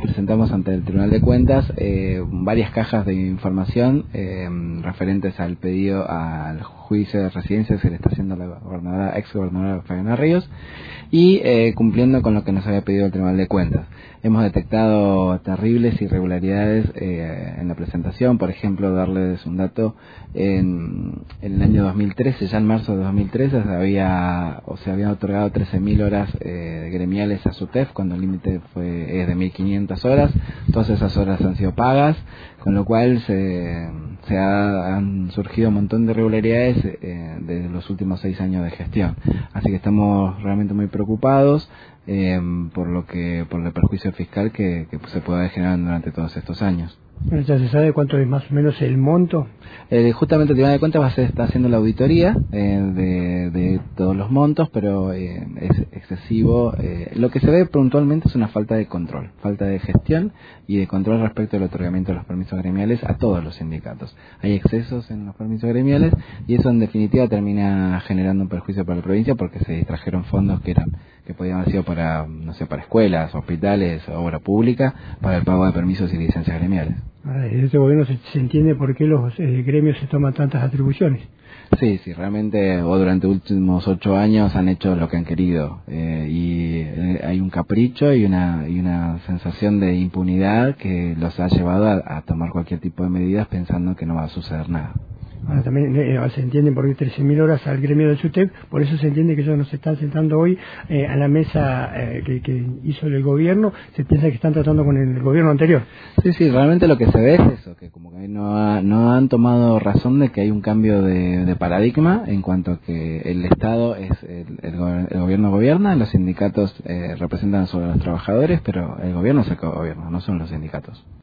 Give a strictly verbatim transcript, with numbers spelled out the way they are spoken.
presentamos ante el Tribunal de Cuentas eh, varias cajas de información eh, referentes al pedido al juicio de residencia que se le está haciendo a la gobernadora, ex gobernadora Fabiana Ríos, y eh, cumpliendo con lo que nos había pedido el Tribunal de Cuentas. Hemos detectado terribles irregularidades eh, en la presentación. Por ejemplo, darles un dato, en, en el año dos mil trece, ya en marzo de dos mil trece, se había o se habían otorgado trece mil horas eh, gremiales a SUTEF, cuando el límite fue es de mil quinientas horas. Todas esas horas han sido pagas, con lo cual se, se ha, han surgido un montón de irregularidades eh, desde los últimos seis años de gestión. Así que estamos realmente muy preocupados eh, por lo que por el perjuicio fiscal que, que se puede haber generado durante todos estos años. Bueno, ¿ya se sabe cuánto es más o menos el monto? Eh, justamente el Tribunal de Cuentas va a ser, está haciendo la auditoría eh, de, de todos los montos, pero eh, es excesivo. Eh, lo que se ve puntualmente es una falta de control, falta de gestión y de control respecto al otorgamiento de los permisos gremiales a todos los sindicatos. Hay excesos en los permisos gremiales y eso en definitiva termina generando un perjuicio para la provincia, porque se distrajeron fondos que eran que podían haber sido para, no sé, para escuelas, hospitales, obra pública, para el pago de permisos y licencias gremiales. Ahora, en este gobierno se, se entiende por qué los eh, gremios se toman tantas atribuciones. Sí, sí, realmente o durante los últimos ocho años han hecho lo que han querido eh, y eh, hay un capricho y una y una sensación de impunidad que los ha llevado a, a tomar cualquier tipo de medidas pensando que no va a suceder nada. Ahora también eh, se entiende por qué trece mil horas al gremio del SUTEF, por eso se entiende que ellos nos están sentando hoy eh, a la mesa eh, que, que hizo el gobierno. Se piensa que están tratando con el gobierno anterior. Sí, sí, realmente lo que se ve es eso, que como que no, ha, no han tomado razón de que hay un cambio de, de paradigma en cuanto a que el Estado es el, el, el gobierno gobierna, los sindicatos eh, representan sobre los trabajadores, pero el gobierno es el gobierno, no son los sindicatos.